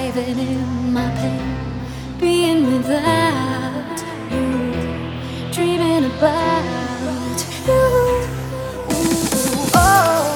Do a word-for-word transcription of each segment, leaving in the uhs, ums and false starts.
diving in my pain, being without you, dreaming about you. Ooh, oh,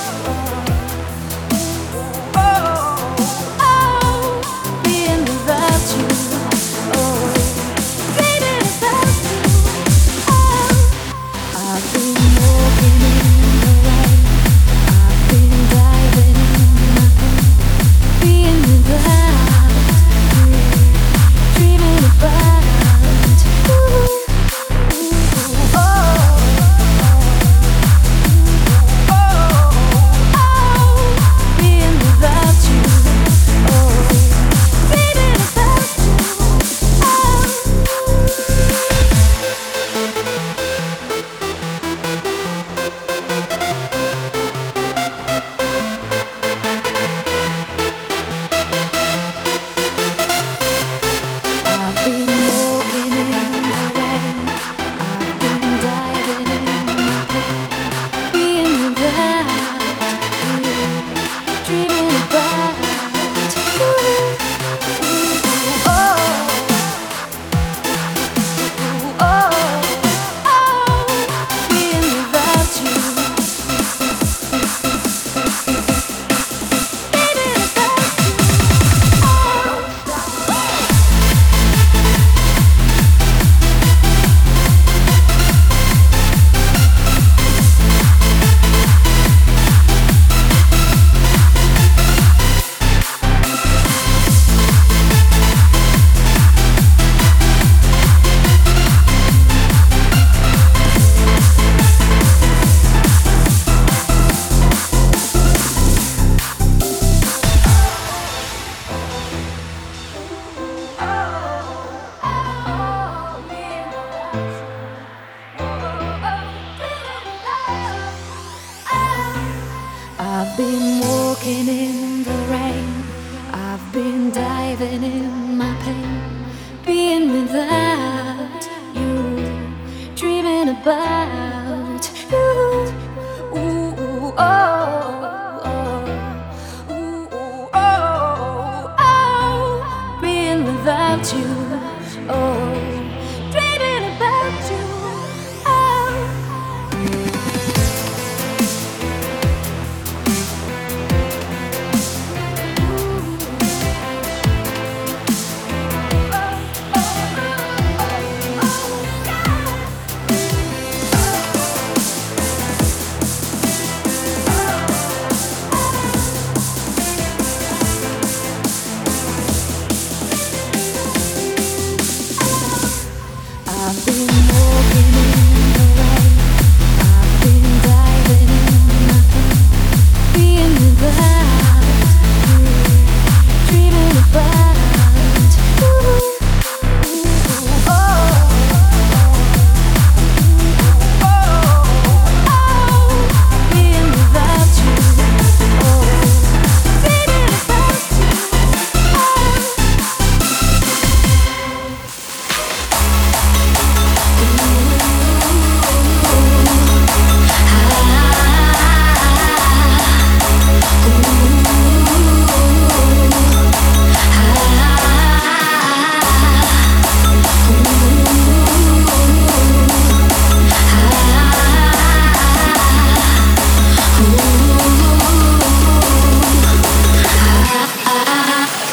oh, oh, being without you. Oh, dreaming about you. Oh, I've been walking in the rain. I've been diving in my pain, being without you, dreaming about you. Oh, oh, oh, being without you. Oh, dreaming about you. I've been walking in the rain. I've been diving in my pain, being without you, dreaming about you. Oh, oh, oh, being without you, dreaming about you. I've been walking in the rain. I've been diving in my pain, being without you, dreaming about you. Ooh, oh, oh, ooh, oh, oh, being without you. Oh, dreaming about you. Oh. I've been walking in the rain. I've been diving in my pain, being without you, dreaming about you. Oh, oh, oh, being without you. Oh, dreaming about you.